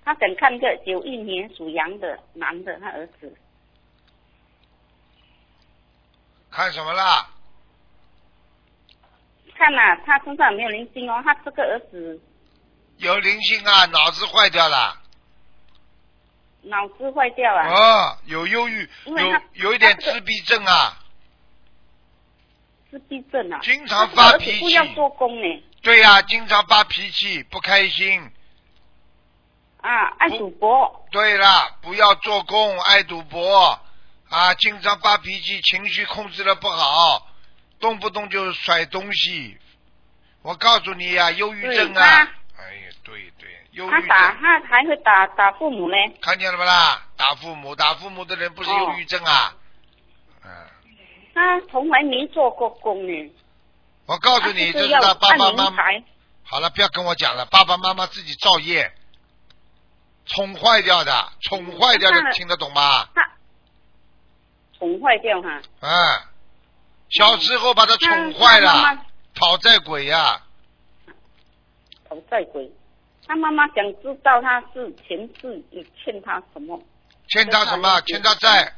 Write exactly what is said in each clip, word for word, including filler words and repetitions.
他想看个九一年属羊的男的，他儿子。 看什么啦？ 看呐、啊，他身上有没有灵性哦？他这个儿子有灵性啊，脑子坏掉了。 脑子坏掉啊。 哦，有忧郁，有因为他有一点他这个自闭症啊。 自闭症啊。 经常发脾气。 不要做工呢。 对呀、啊，经常发脾气，不开心。 啊，爱赌博。 对了，不要做工，爱赌博啊，经常发脾气，情绪控制的不好，动不动就甩东西。我告诉你呀、啊，忧郁症啊。哎呀，对对，忧郁症。 他打，他还会打打父母呢。 看见了不啦？打父母，打父母的人不是忧郁症啊。 哦、嗯。他从来没做过工呢。 我告诉你，这是他爸爸妈妈。好了，不要跟我讲了，爸爸妈妈自己造业。宠坏掉的，宠坏掉的，听得懂吗？ 宠坏掉哈。 嗯，小时候把他宠坏了，妈妈讨债鬼呀、啊。 讨债鬼，他妈妈想知道他是前世有欠他什么？ 欠他什么？欠他债。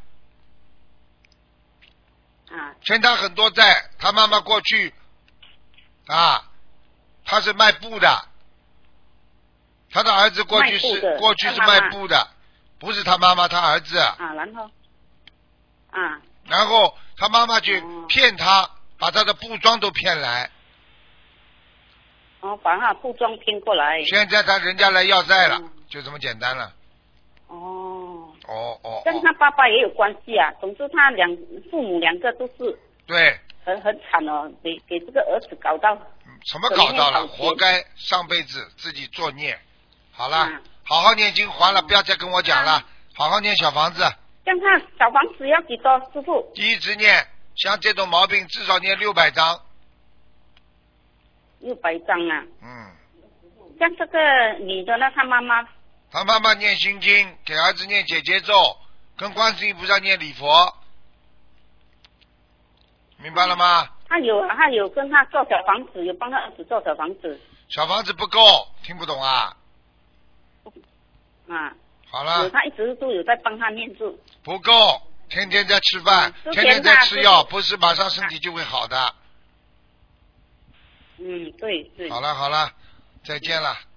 啊。 欠他很多债，他妈妈过去啊，他是卖布的。他的儿子过去是过去是卖布的，不是他妈妈，他儿子。 啊，然后，啊。 然后他妈妈去骗他，哦、把他的布庄都骗来。 哦，把他布庄骗过来。 现在他人家来要债了，嗯、就这么简单了。 哦。 哦哦。 跟他爸爸也有关系啊，总之他两父母两个都是。 对。 很很惨哦，给给这个儿子搞到。 什么搞到了？活该，上辈子自己作孽。好了，嗯、好好念经还了，不要再跟我讲了。啊、好好念小房子。 像他小房子要几多，师傅？ 第一直念，像这种毛病至少念六百张。 六百张啊。 嗯。 像这个女的呢，她妈妈。 她妈妈念心经，给儿子念解结咒，跟观世音菩萨念礼佛，明白了吗？ 他有，他有跟他做小房子，有帮他儿子做小房子。 小房子不够，听不懂啊？ 啊， 好了， 他一直都有在帮他念咒， 不够，天天在吃饭，嗯、天天在吃药，不是马上身体就会好的。 嗯，对对。 好了好了，再见了。